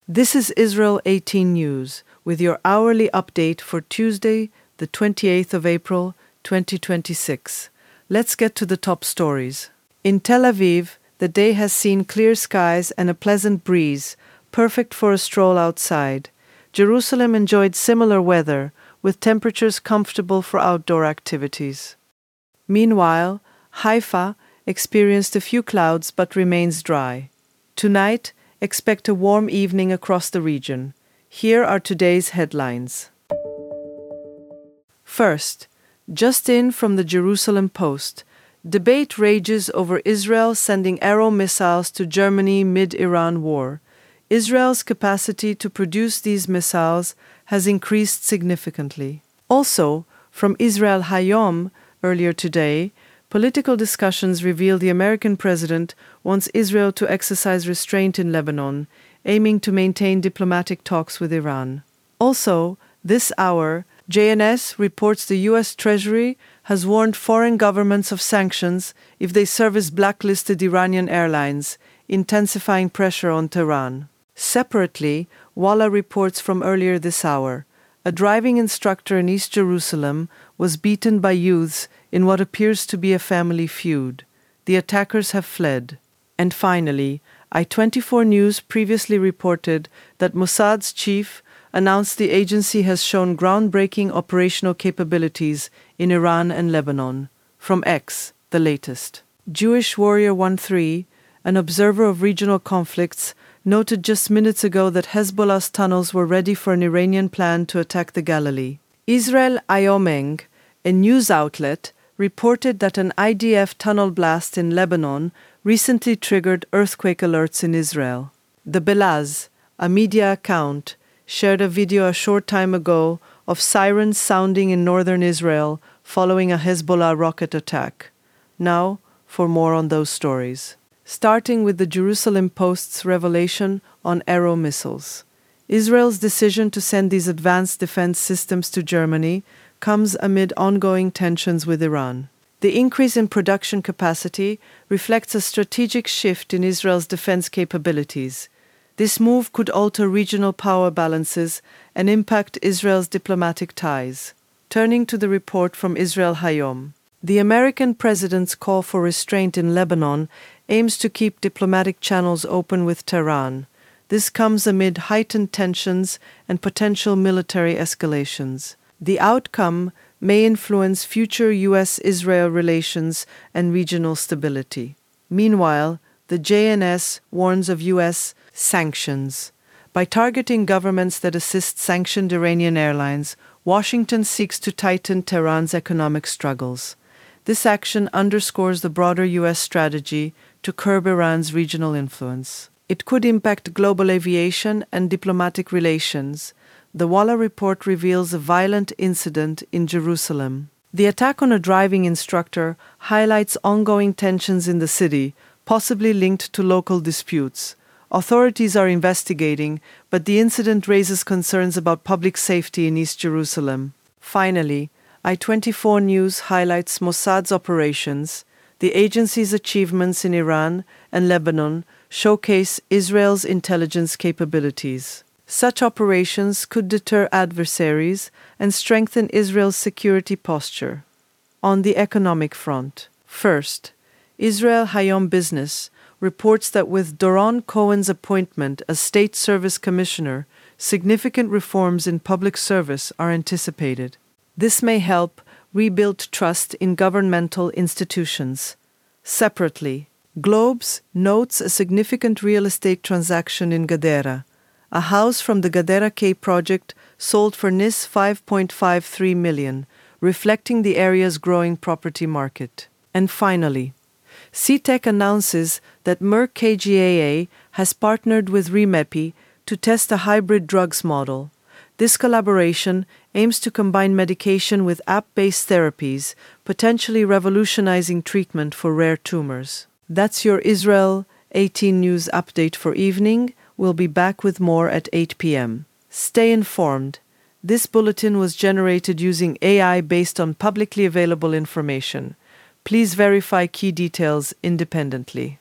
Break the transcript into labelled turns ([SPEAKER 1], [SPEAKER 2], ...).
[SPEAKER 1] This is Israel 18 News with your hourly update for Tuesday, the 28th of April, 2026. Let's get to the top stories. In Tel Aviv, the day has seen clear skies and a pleasant breeze, perfect for a stroll outside. Jerusalem enjoyed similar weather, with temperatures comfortable for outdoor activities. Meanwhile, Haifa experienced a few clouds but remains dry. Tonight, expect a warm evening across the region. Here are today's headlines. First, just in from the Jerusalem Post, debate rages over Israel sending Arrow missiles to Germany mid-Iran war. Israel's capacity to produce these missiles has increased significantly. Also, from Israel Hayom, earlier today, political discussions reveal the American president wants Israel to exercise restraint in Lebanon, aiming to maintain diplomatic talks with Iran. Also, this hour, JNS reports the U.S. Treasury has warned foreign governments of sanctions if they service blacklisted Iranian airlines, intensifying pressure on Tehran. Separately, Walla reports from earlier this hour, a driving instructor in East Jerusalem was beaten by youths in what appears to be a family feud. The attackers have fled. And finally, I-24 News previously reported that Mossad's chief announced the agency has shown groundbreaking operational capabilities in Iran and Lebanon. From X, the latest. Jewish Warrior 13, an observer of regional conflicts, noted just minutes ago that Hezbollah's tunnels were ready for an Iranian plan to attack the Galilee. Israel Hayom, a news outlet, reported that an IDF tunnel blast in Lebanon recently triggered earthquake alerts in Israel. The Belaz, a media account, shared a video a short time ago of sirens sounding in northern Israel following a Hezbollah rocket attack. Now, for more on those stories. Starting with the Jerusalem Post's revelation on Arrow missiles. Israel's decision to send these advanced defense systems to Germany comes amid ongoing tensions with Iran. The increase in production capacity reflects a strategic shift in Israel's defense capabilities. This move could alter regional power balances and impact Israel's diplomatic ties. Turning to the report from Israel Hayom. The American president's call for restraint in Lebanon aims to keep diplomatic channels open with Tehran. This comes amid heightened tensions and potential military escalations. The outcome may influence future U.S.-Israel relations and regional stability. Meanwhile, the JNS warns of U.S. sanctions. By targeting governments that assist sanctioned Iranian airlines, Washington seeks to tighten Tehran's economic struggles. This action underscores the broader U.S. strategy to curb Iran's regional influence. It could impact global aviation and diplomatic relations. The Walla report reveals a violent incident in Jerusalem. The attack on a driving instructor highlights ongoing tensions in the city, possibly linked to local disputes. Authorities are investigating, but the incident raises concerns about public safety in East Jerusalem. Finally, I-24 News highlights Mossad's operations. The agency's achievements in Iran and Lebanon showcase Israel's intelligence capabilities. Such operations could deter adversaries and strengthen Israel's security posture. On the economic front, first, Israel Hayom Business reports that with Doron Cohen's appointment as State Service Commissioner, significant reforms in public service are anticipated. This may help rebuild trust in governmental institutions. Separately, Globes notes a significant real estate transaction in Gadara. A house from the Gadara K project sold for NIS 5.53 million, reflecting the area's growing property market. And finally, CTEC announces that Merck KGaA has partnered with Remepi to test a hybrid drugs model. This collaboration aims to combine medication with app-based therapies, potentially revolutionizing treatment for rare tumors. That's your Israel 18 News update for evening. We'll be back with more at 8 p.m. Stay informed. This bulletin was generated using AI based on publicly available information. Please verify key details independently.